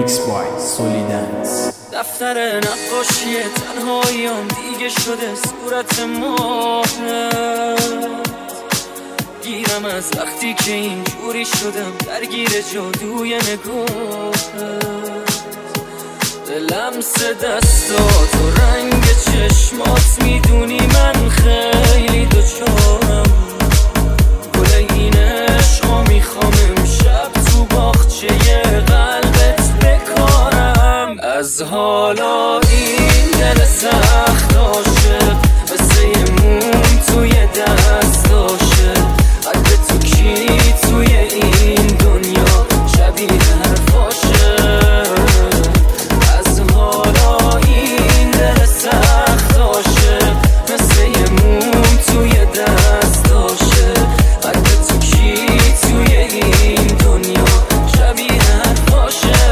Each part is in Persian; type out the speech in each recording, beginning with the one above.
Remix by Solidance. دفتر نقاشی تنهاییام دیگه شده صورت ماهت. گیرم از وقتی که اینجوری شدم درگیر جادوی نگاهت. لمس دستات و رنگ چشمات میدونی من خیلی دوچارم. گل این عشقا میخوام امشب تو باغچه قلبت بکارم. از حالا این دل سخت عاشق مثل یه موم توی دست داشته. قلب تو کی توی این دنیا شبیه حرفاشه. از حالا این دل سخت عاشق مثل یه موم توی دست داشته. قلب تو کی توی این دنیا شبیه حرفاشه.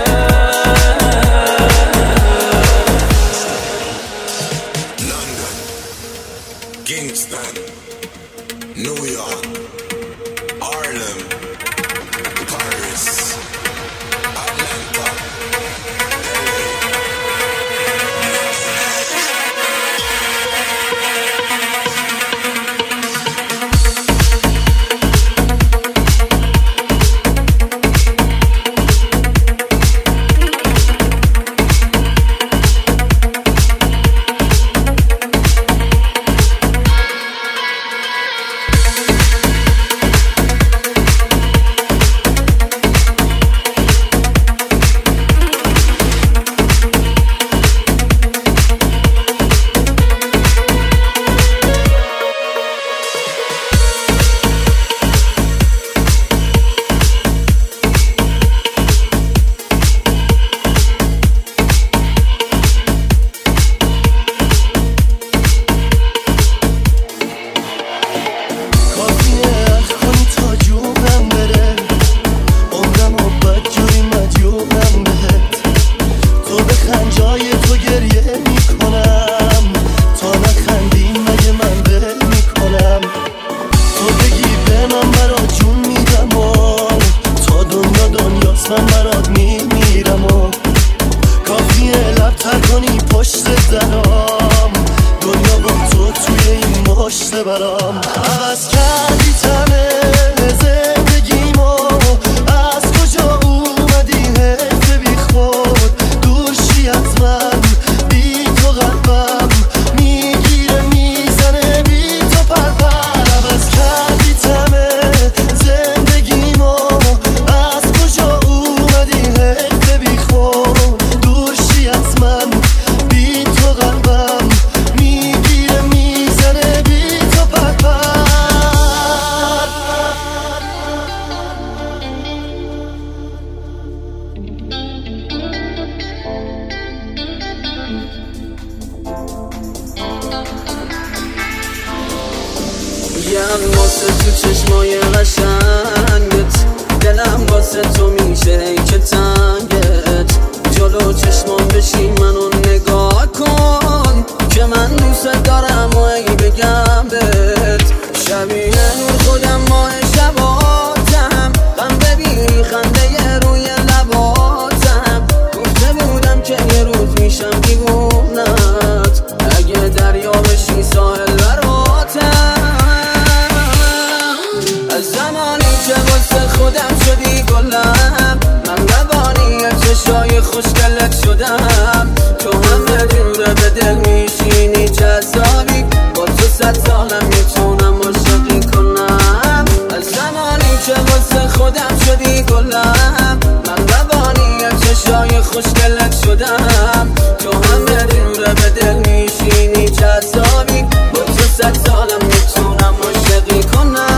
Kingston, New York, Harlem, Paris, Atlanta. من برات میمیرم و کافیه لب تر کنی پشت درام. دنیا با تو توی این مشت برام. عوض کردی تمه زندگیمو. از کجا اومدی حیف بی خود دوشی از من. بی تو قلبم میگیره میزنه بی تو پرپر. عوض کردی تمه زندگیمو. از کجا حیف بی خود دوشی از من. بی تو قلبم میگیره میزنه بی تو پرپر. میگم واسه تو چشمای قشنگت دلم واسه تو میشه ای که تنگت. جلو چشمام بشین منو نگاه کن که من دوست دارم و ای بگم بهت. شبیه نور خودم ماه شباتم. غم ببین خنده روی لباتم. گفته بودم که یه روز میشم دیوونت. اگه دریا بشی ساحل براتم. از زمانی که واسه خودم شدی گلم. من روانی چشای خوشگلت شدم. تو همه جوره به دل میشینی جذابی. با تو 100 سالم میتونم عاشقی کنم. از زمانی که واسه خودم شدی گلم. من روانی چشای خوشگلت شدم. تو همه جوره به دل میشینی جذابی. با تو 100 سالم میتونم عاشقی کنم.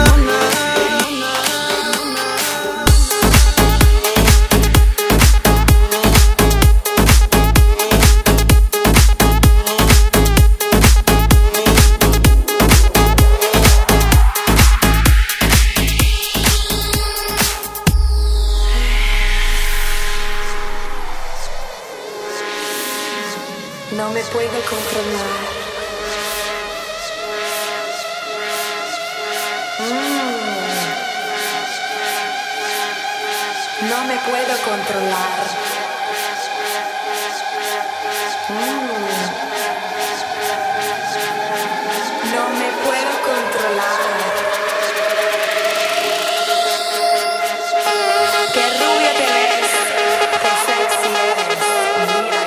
No me puedo controlar. No me puedo controlar. No me puedo controlar. Qué rubia te ves, qué sexy eres. Mira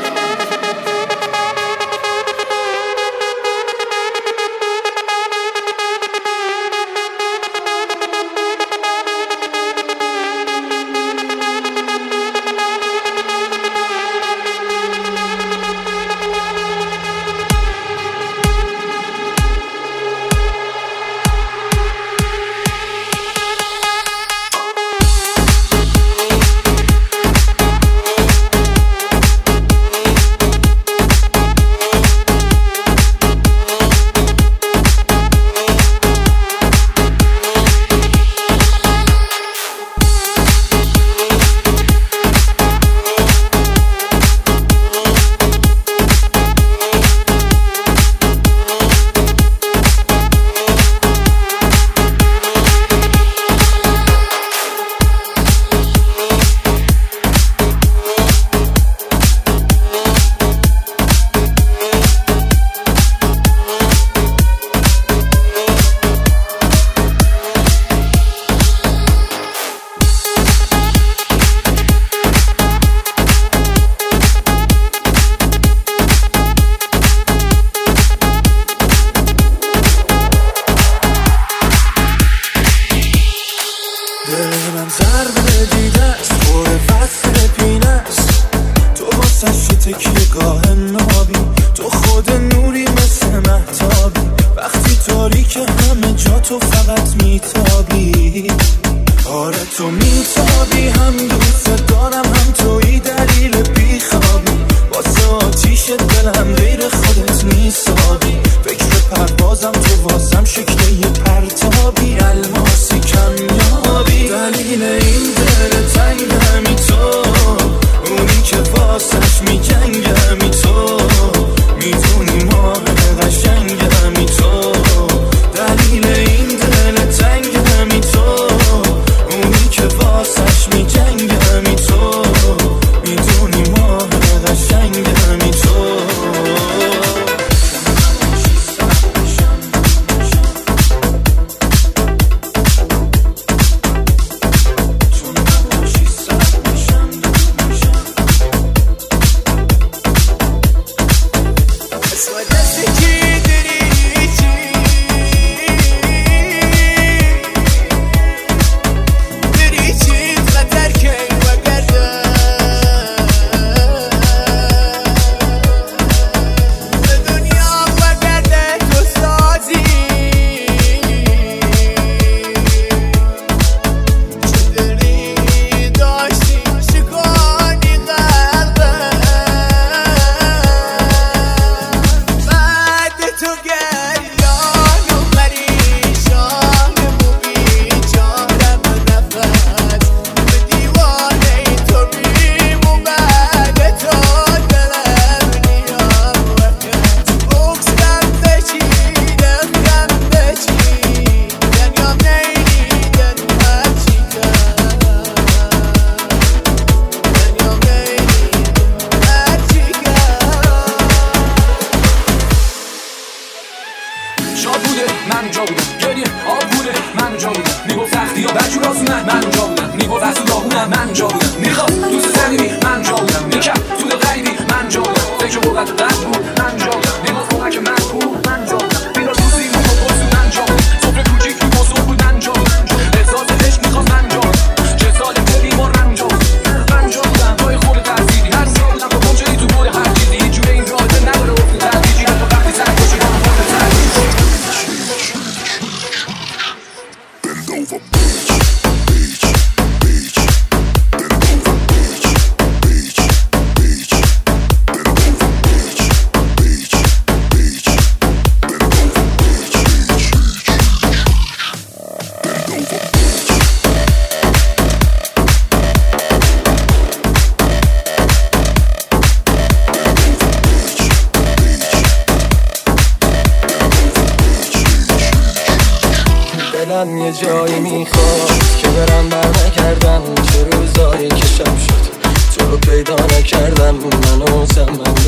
دلم یه جایی میخواد که برم بر نکردم، چه روزایی که شب شد تو رو پیدا نکردم، منو زمان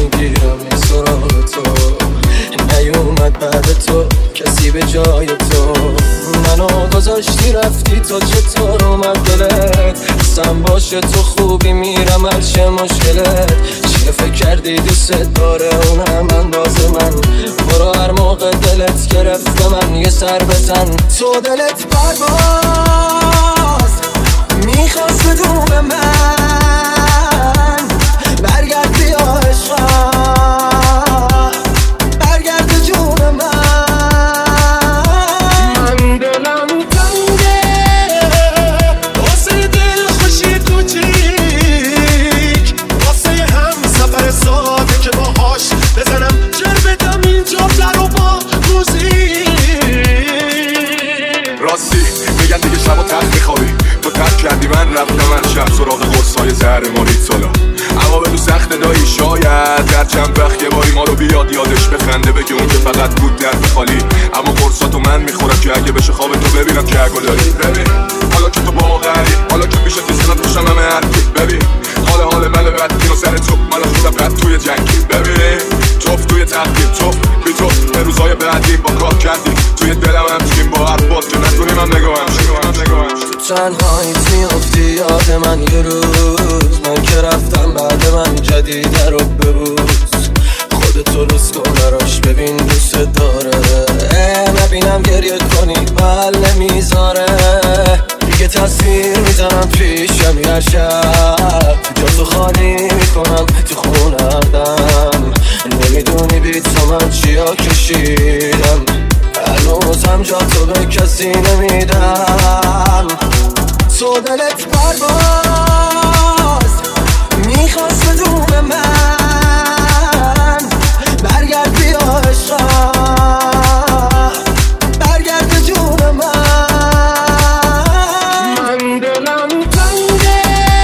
میگیرم این سراغ تو، نیومد بعد تو کسی به جای تو. منو گذاشتی رفتی تا چطور اومد دلت، حسم باشه تو خوبی میرم هر چه مشکلت. چیه فکر کردی دوست داره اونم انداز من، برو هر موقع دلت گرفته من یه سر بزن. تو دلت پرواز میخواست بدون من، برگرد بیا عشقم، برگرد جون من دلم تنگه واسه دل خوشی کوچیک، واسه هم سفر ساده که باهاش بزنم جر بدم اینجا در و با موزیک. راستی میگن دیگه شب و تخت میخوابی، تو ترک کردی من رفتم من شب سراغ قرصای زهر مارید سالا. اما بگو سخت دایی شاید در چند وقت یه باری ما رو بیاد یادش بخنده، بگه اون که فقط بود درد خالی. اما قرصاتو من میخورم که اگه بشه خواب تو ببینم که اگه داری. ببین حالا که تو با ما غری، حالا که میشه تیزنم پوشم همه حرکی. ببین حال من بدکین و سر تو من خودم بد توی جنگی. ببین توف توی تحقیم توف بی تو به روزای بعدیم با کار کردیم توی دلم همچین با هر باز که نتونیم هم نگاهم تو تنهاییت میافتی یاد من یه روز، من که رفتم بعد من جدیده رو ببوس. خودتو روز کن براش ببین دوست داره، نبینم گریه کنی بل نمیذاره. دیگه تصویر میزنم پیشم هر شب، جا تو خالی میکنم تو خونه هردم. نمیدونی بی تو من چیا کشیدم، هنوزم جا تو به کسی نمیدم. تو دلت پرواز میخواست بدون من، برگرد بیا عشقم، برگرد جون من دلم تنگه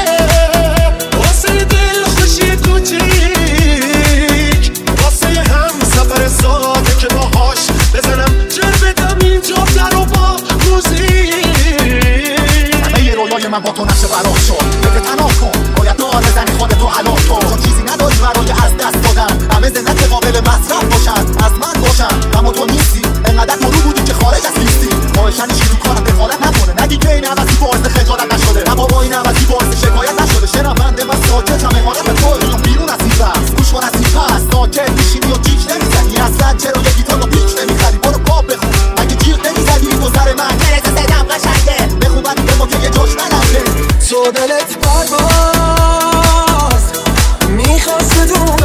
واسه دل خوشی کوچیک، واسه هم سفر ساده که باهاش بزنم جر بدم اینجا در و با موزیک. همه رویای من با تو نشه برام شد، بده تنها کن باید تو بزنی خودتو حلال کن. چون چیزی نداری برای از دست دادن، همه ذهنت قابل مصرف باشن از من باشن، اما تو نیستی انقدر مرو بودی که خارج از لیستی. خواهشنی شروع کنم دخالت نکنه، نگی که این عوضی باعث خجالت نشده، نه بابا این عوضی باعث شکایت نشده. شنونده من ساکت هم اقامت تو بیرون بیرون از این بحث، گوش کن از این پس ساکت میشینی و جیک نمیزنی، اصلا چرا یه گیتار رو پیچ نمیخری. برو پاپ بخون اگه جیغ نمیزدی گذر من برزه صدام قشنگه، بخون بعد دیگه ما که یه جاش ننفته. تو دلت پرواز میخواست بدون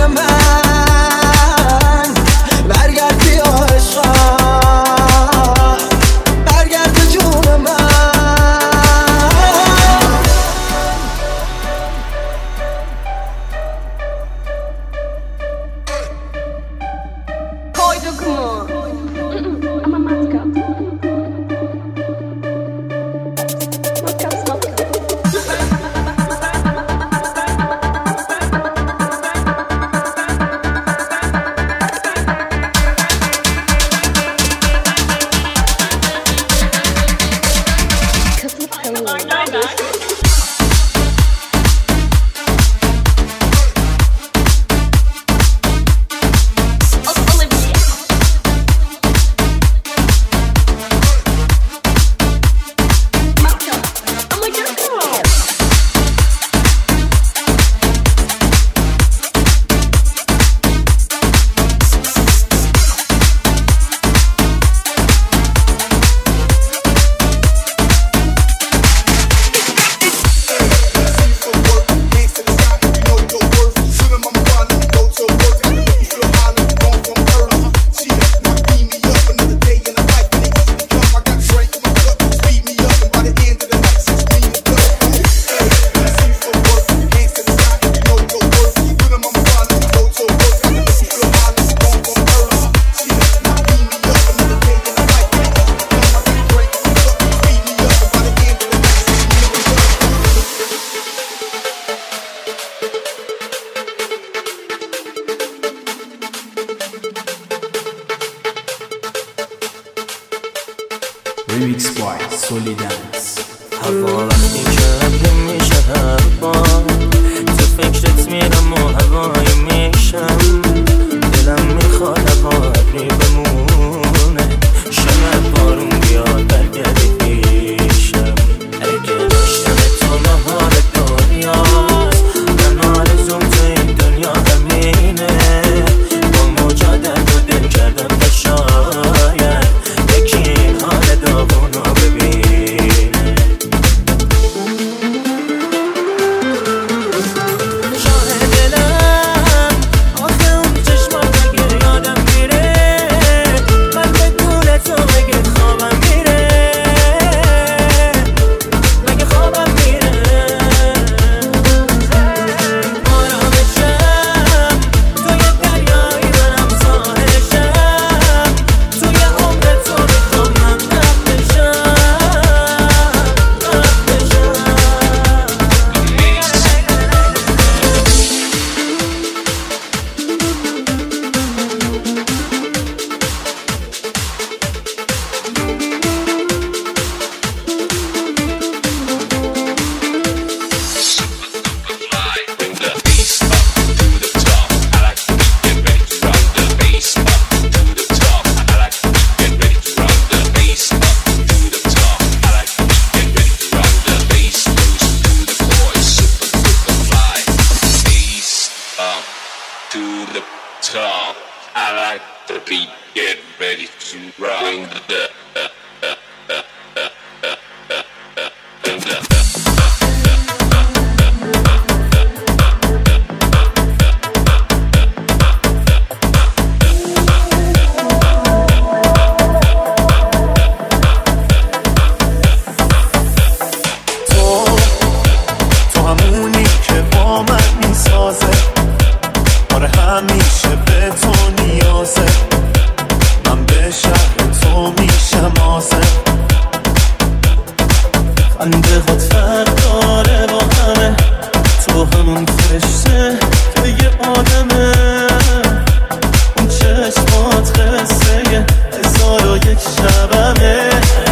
من، برگرد بیا عشقم، برگرد جون من. Koydu kumu. Ama matkap. Matkap matkap. Remix by Solidance. هوا وقتی که میشه هر بار تو فکرت میرم و هوای میشه باشم دلم میخواد ابری بمونه شاید بارون بیاد برگردی پیشم اگه داشتم تو نهار دنیاست من آرزوم تو این دنیا همینه با مجادل و دل کردم و شاید یکی این حال داغون رو ببینه شاه دلم آخه اون چشمات اگه یادم میره من بدون تو مگه خوابم میره مگه خوابم میره آرامشم توی دریایی منم ساحلشم توی عمر تو میخوام من غرق بشم I like the beat, get ready to rock. Bring the تو همونی که با من میسازه آره همیشه به تو نیازه من به شهر تو میشم آزه خنده هات فرق داره با همه تو همون فرشته که یه آدمه اون چشمات قصه 1001 شبمه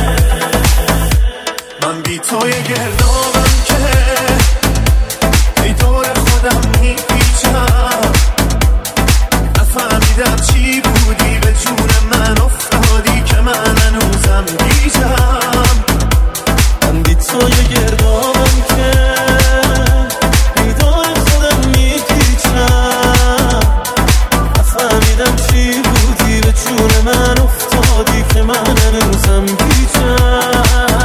من بی توی گردابم که ای دور خودم میپیچم نفهمیدم چی بودی به جون من افتادی که من هنوزم گیجم من بی توی گردابم که ای دور خودم میپیچم نفهمیدم چی بودی به جون من افتادی که من هنوزم گیجم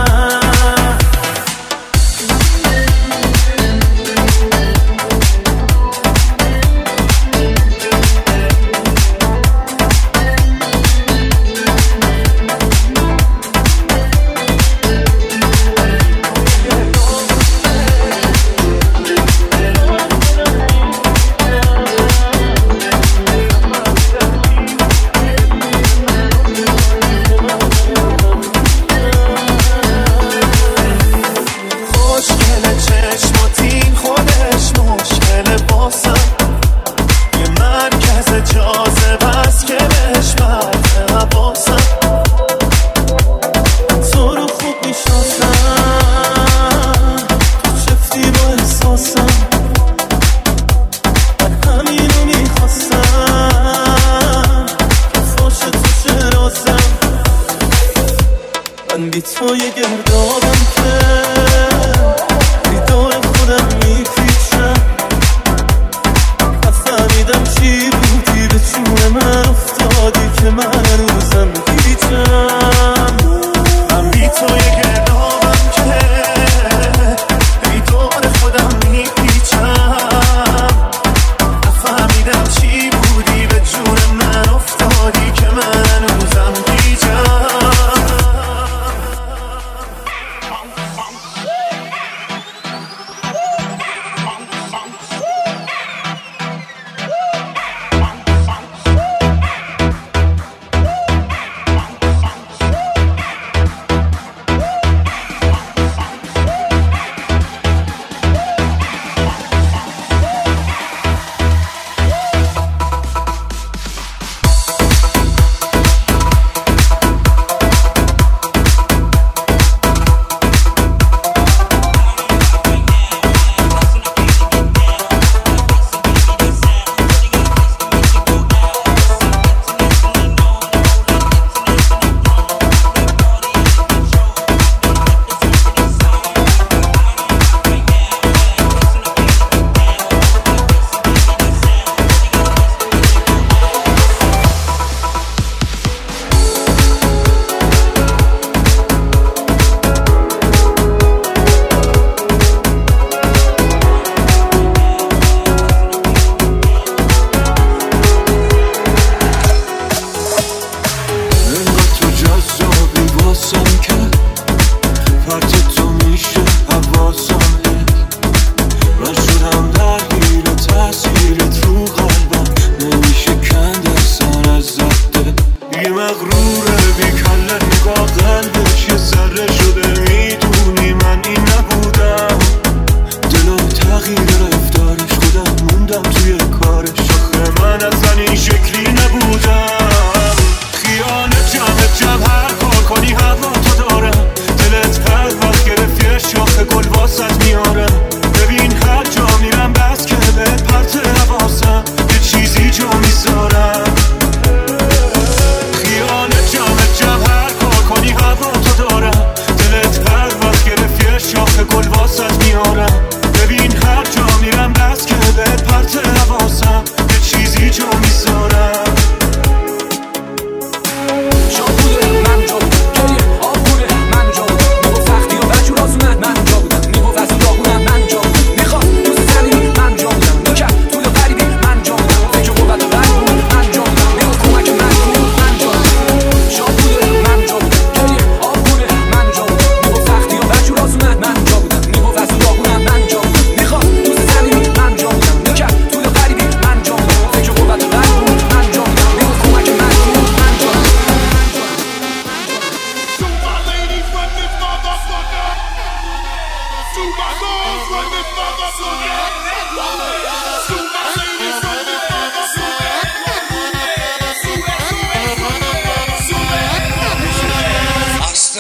من بی توی گردابم که بی دور خودم میپیچم نفهمیدم چی بودی به جون من افتادی که من هنوزم گیجم من بی توی گردابم که بی دور خودم میپیچم نفهمیدم چی بودی به جون من افتادی که من هنوزم گیجم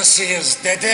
Gangsters dede.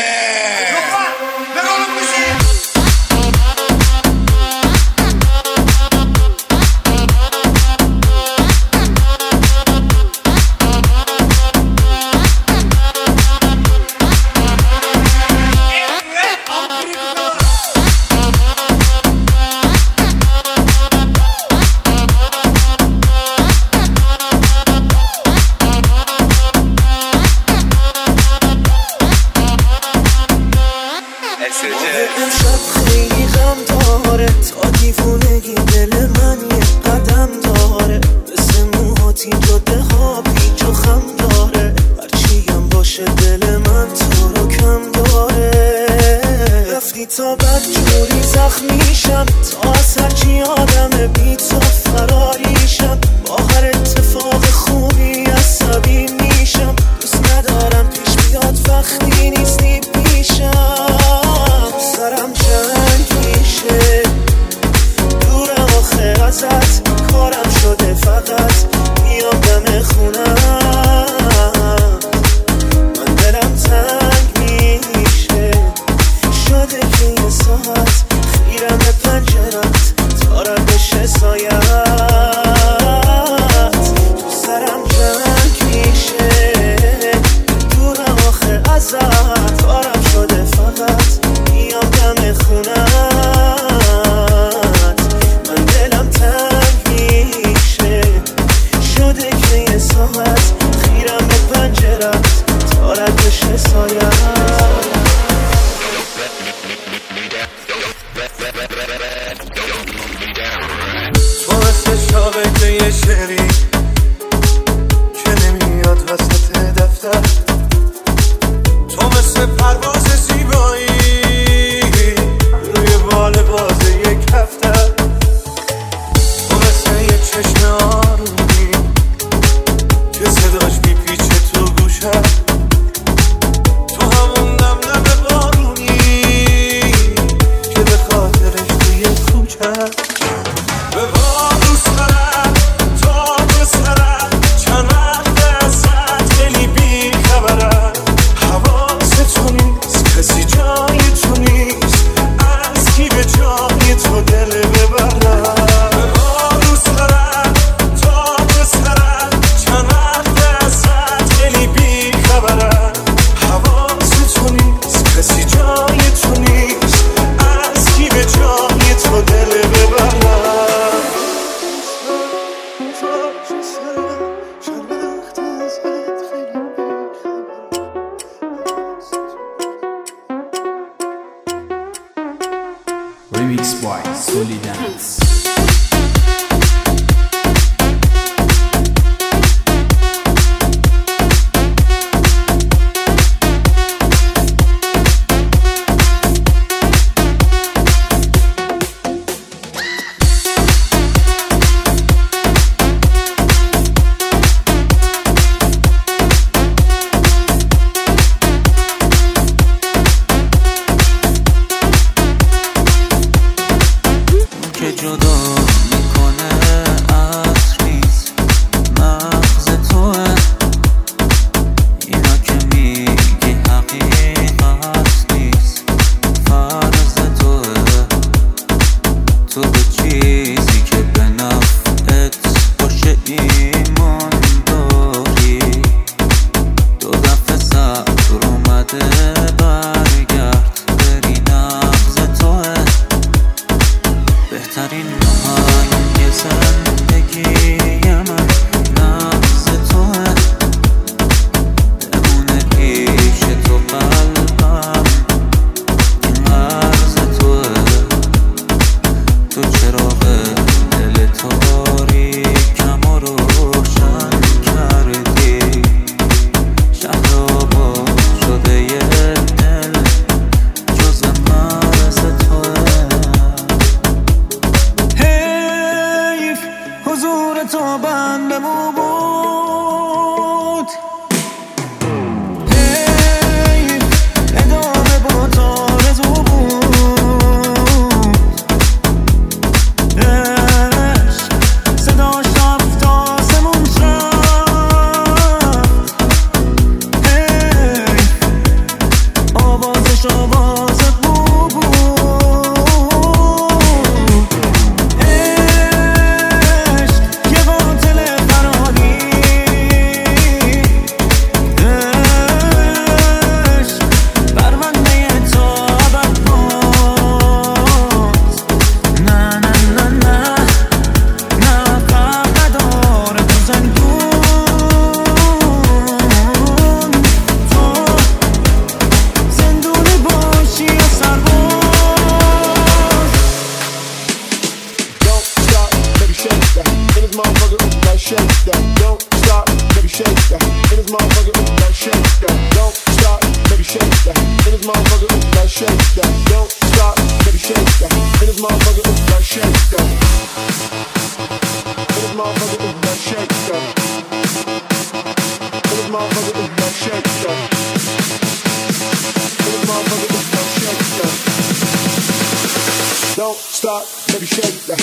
امشب خیلی غم داره، تا دیوونگی دل من یه قدم داره، مثل موهات این جاده ها پیچ و خم داره، هرچی هم باشه دل من تو رو کم داره. رفتی تا بد جوری زخمیشم، تا از هرچی آدم بی تو فراریشم، با هر اتفاق خوبی عصبی میشم، دوست ندارم پیش بیاد وقتی نیستی پیشم، سرم جنگ میشه دورم آخه ازت، کارم شده فقط بیام دم خونم، من دلم تنگ میشه شده که یه ساعت خیرم به پنجرت تا رد بشه سایت، تو سرم جنگ میشه دورم آخه ازت، کارم شده فقط بیام دم خونت، من دلم تنگ میشه شده که یه ساعت خیرم به پنجرت تا رد بشه سایت. تو مثل شاقه یه شعری که نمیاد وسط دفتر، تو مثل پرواز زیبایی روی بال باز یک هفته، تو مثل یه چشم آرومی که صداش میپیچه تو گوشم، تو همون نم بارونی که به خاطرش توی کوچم به واروس خرم تا به سرم، چند وقت ازت خیلی بی خبرم، حواست تو نیست کسی جای تو نیست، از کی به جای تو دل ببرم، به واروس خرم تا به سرم، چند وقت ازت خیلی بی خبرم، حواست تو نیست کسی جای تو نیست، از کی به جای تو دل ببرم. Remix by Solidance. که جدا میکنه عطر نیست، مغز توه اینا که میگی حقیقت نیست، فرض توه تو به چیزی که به نفعت باشه ایمان داری، دو دفعه صبر اومده برگرد بری، نغز توه بهترین آهنگ زندگی من، نغز توه بمونه پیش تو قلبم، این عرض توه، تو چراغ دل تاریکم و روشن کردی، شهر آباد شده یه دل جز مرز توه، حضور تو بندمو بود، ادامه با تو آرزو بود، عشق صداش رفت آسمون شد، motherfucker, like shake that. Don't stop, baby shake that. In this motherfucker, like shake that. Don't stop, baby shake that. In this motherfucker, like shake that. Don't stop, baby shake that. In this motherfucker, like shake that. In this motherfucker, like shake that. In this motherfucker, like shake that. In this motherfucker, like shake that. Don't stop, baby shake that.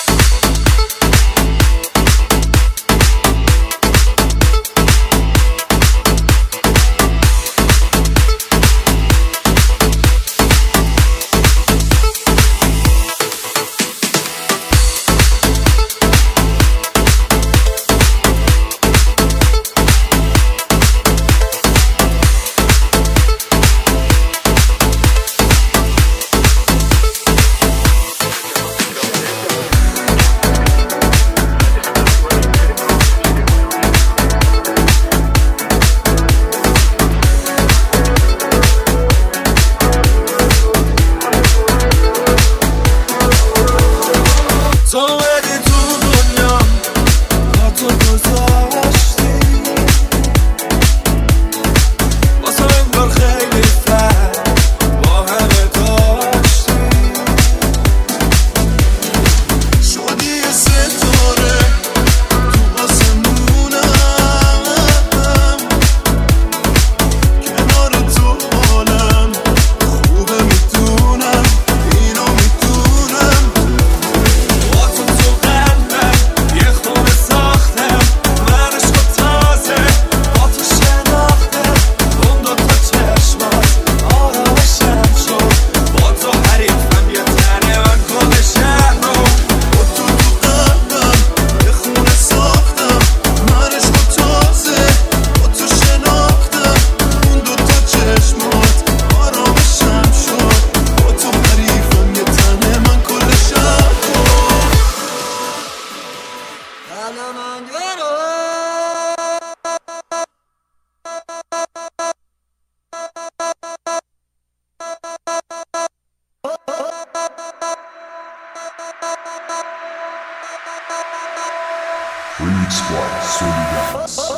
Remix by Solidance.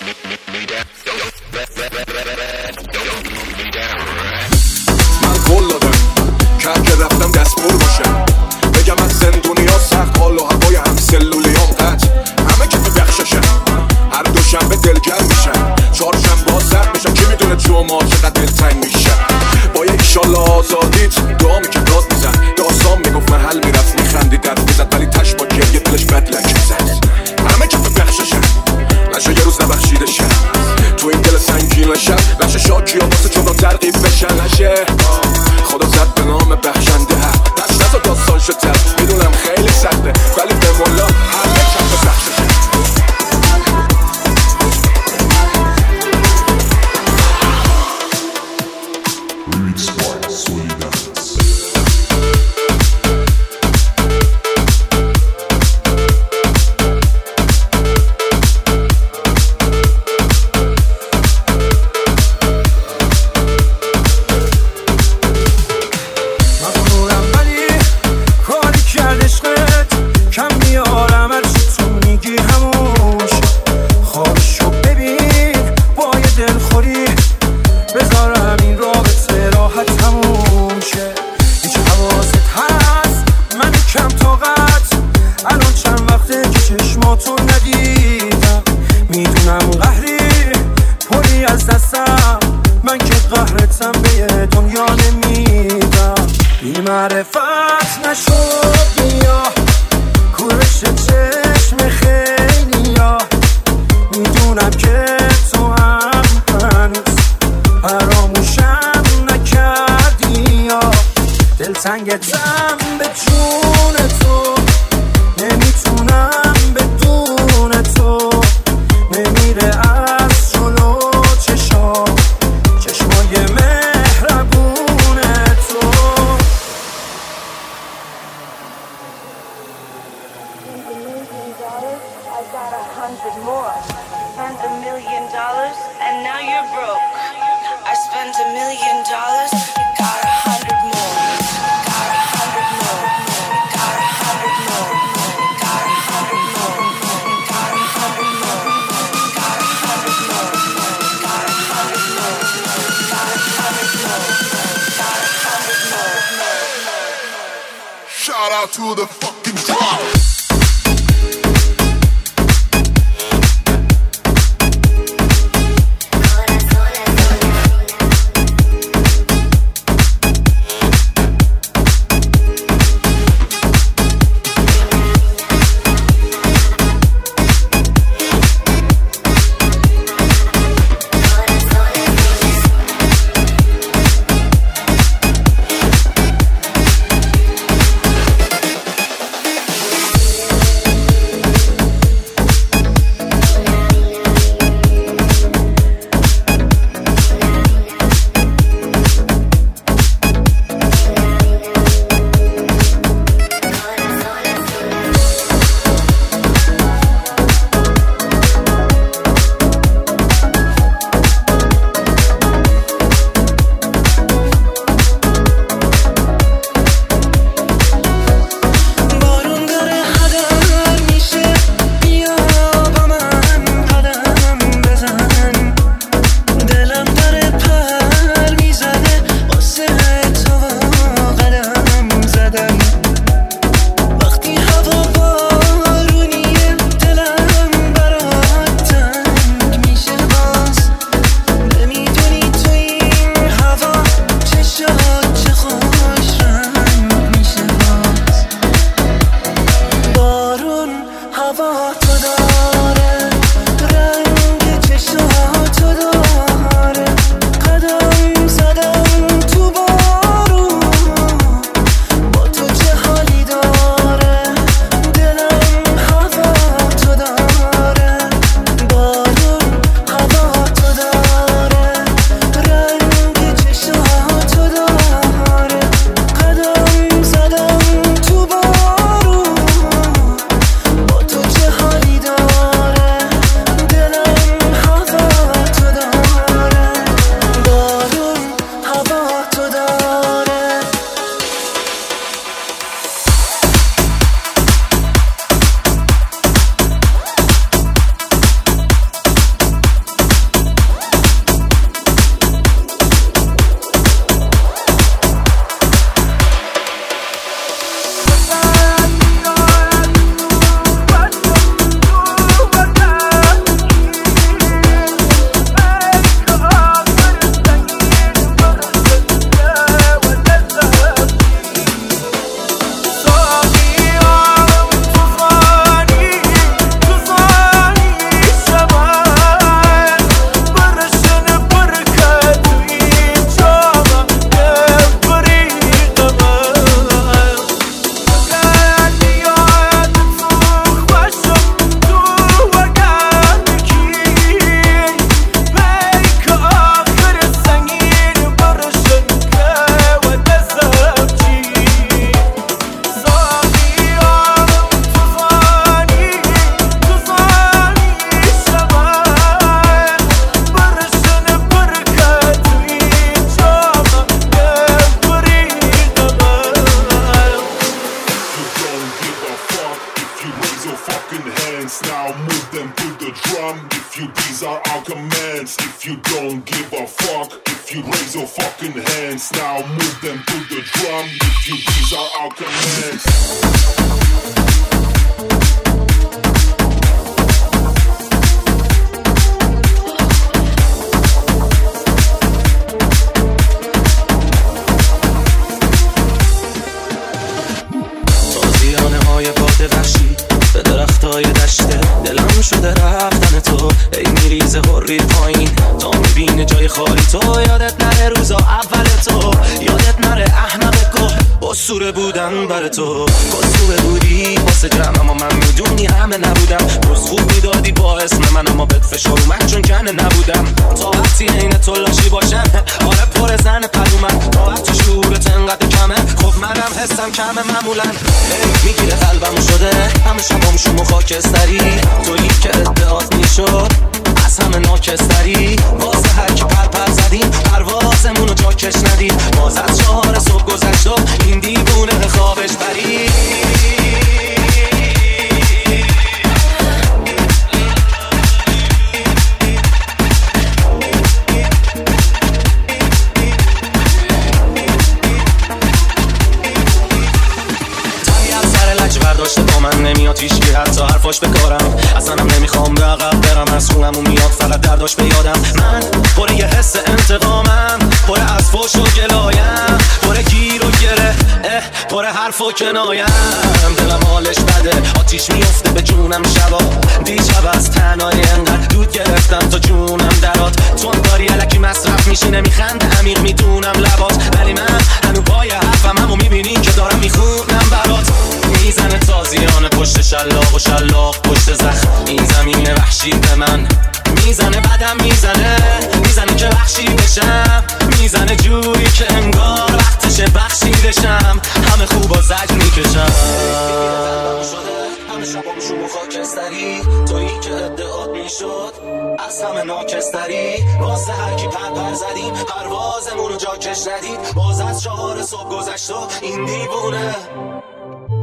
من کل دادم که رفتم دستپور باشم، بگم از زندونیا سخت حال و هوای هم سلولیام قطع، همه که تو بخششم هر دوشنبه دلگرم میشم، چهارشنبه باز زرد میشم، کی میدونه جمعه چقدر دلتنگ میشم. با یه ایشالله آزادیت دعا میکرد داد میزن، داستان میگفت محل میرفت میخندی دست میزد، ولی تش با گریه دلش بد لک میزد. همه که تو بخششم نشه یه روز نبخشیدشم، تو این دل سنگینشم نشه شاکی ها واسه چون ترقیب بشن، نشه خدا زد به نام بخشنده پس نزا داستان شد، میدونم خیلی سخته ولی به مولا همه که تو بخششم. Remix by Solidance. معرفت نشد بیا کورش چشم خیلی ها، میدونم که تو هم هنوز فراموشم نکردی یا دلتنگتم به جون تو، نمیتونم بدون تو، نمیره از جلو چشمای مهربون تو. I got 100 more. Spent $1 million and now you're broke. I spent $1 million, got 100 more. Got 100 more. Got 100 more. Got 100 more. Got 100 more. Got 100 more. Got 100 more. Got 100 more. Got 100 more. Shout out to the fucking top. commands. If you don't give a fuck, if you raise your fucking hands, now move them to the drum. If you these are our commands. های باد وحشی به درختای دشته دلم شده رفتن تو ای میریزه هری پایین تا میبینه جای خالی تو یادت نره روزا اول تو یادت نره احمق گل اسطوره بودن بر تو کسوه بودی واسه جمع اما من میدونی همه نبودم روز خوب میدادی با اسم من اما بد فشار اومد چون کنه نبودم تا وقتی عین تو لاشی باشم آره پر زن پلومن تا وقتی شعورت انقدر کمه خب منم حسم کمه معمولا میگیره قلبم شده همه شبام شما خاکستری تویی که ادعات میشد از همه ناکستری واسه هر کی پر زدیم پروازمونو جاکش ندیم باز از 4 صبح گذشت و این دیوونه خوابش پرید برداشته با من نمیاد هیچکی حتی حرفاش بکارم اصلا هم نمیخوام به عقب برم از خونمون میاد فقط درداش به یادم من پر یه حس انتقامم پر از فوش و گلایم پر گیر و گره پر حرف و کنایم دلم حالش بده آتیش میفته به جونم شبا دیشب از تنهایی انقدر دود گرفتم تا جونم درات چون داری الکی مصرف میشی نمیخنده عمیق میدونم لبات ولی من هنو پای حرفم همو میبینی که دارم میخونم برات میزنه تازیانه پشت شلاق و شلاق پشت زخم این زمین وحشی به من میزنه بدم میزنه که وحشی بشم میزنه جوری که انگار وقتشه بخشیدشم همه خوبا زج میکشم همه شبام شما خاکستری تویی که ادعات میشد از همه ناکستری واسه هر کی پر زدیم پروازمونو جاکش ندید باز از 4 صبح گذشت و این دیوونه